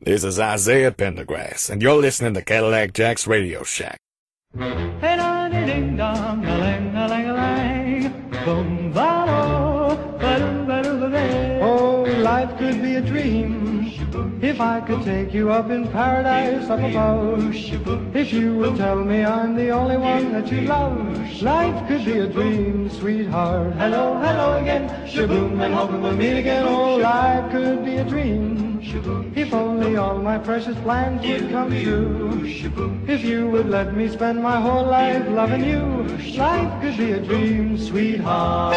This is Isaiah Pendergrass, and you're listening to Cadillac Jack's Radio Shack. Hey, ding dong, a lang, a lang, a lang, boom, ba-do, ba-do, ba-do, ba-do. Oh, life could be a dream if I could take you up in paradise up above. If you would tell me I'm the only one that you love, life could be a dream, sweetheart. Hello, hello again, shaboom, and hoping we'll meet again. Oh, life could be a dream if only all my precious plans would come true. If you would let me spend my whole life loving you, life could be a dream, sweetheart.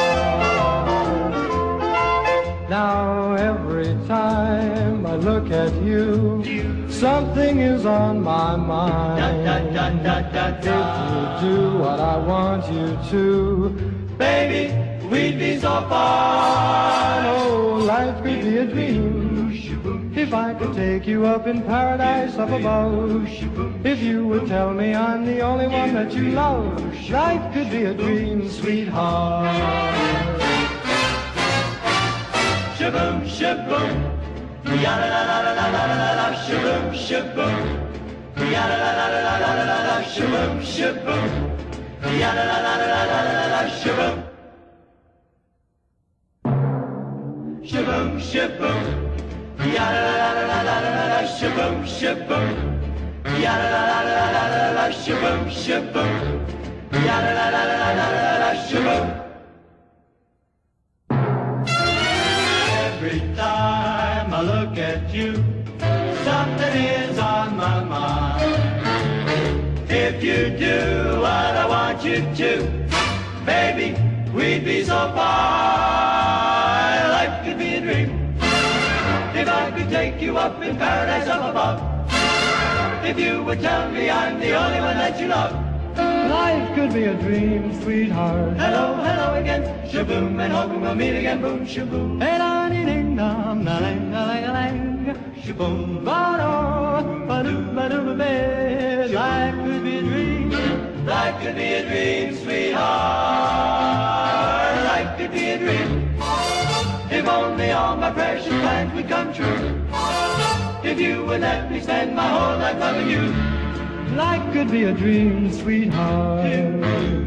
Now every time I look at you, something is on my mind. If you do what I want you to, baby, we'd be so fine. Oh, life could be a dream if I could take you up in paradise up above. If you would tell me I'm the only one that you love, life could be a dream, sweetheart. Shaboom, shaboom, ya-la-la-la-la-la-la-la, shaboom, shaboom, ya-la-la-la-la-la-la-la, shaboom, shaboom, ya-la-la-la-la-la-la-la, shaboom, shaboom, shaboom. Ya-la-la-la-la-la-la-la, shaboom, shaboom. Ya-la-la-la-la-la-la-la, shaboom, shaboom. Ya-la-la-la-la-la-la-la, shaboom. Every time I look at you, something is on my mind. If you do what I want you to, baby, we'd be so fine. Life could be a dream if I could take you up in paradise up above. If you would tell me I'm the only one that you love, life could be a dream, sweetheart. Hello, hello again, shaboom, and hoping we'll meet again, boom, shaboom. Hey, da ding ding dong, da lang, da lang, da lang, shaboom, ba-do, ba-do, ba-do, ba-do. Life could be a dream, life could be a dream, sweetheart. Life could be a dream if only all my precious plans would come true. If you would let me spend my whole life loving you, life could be a dream, sweetheart.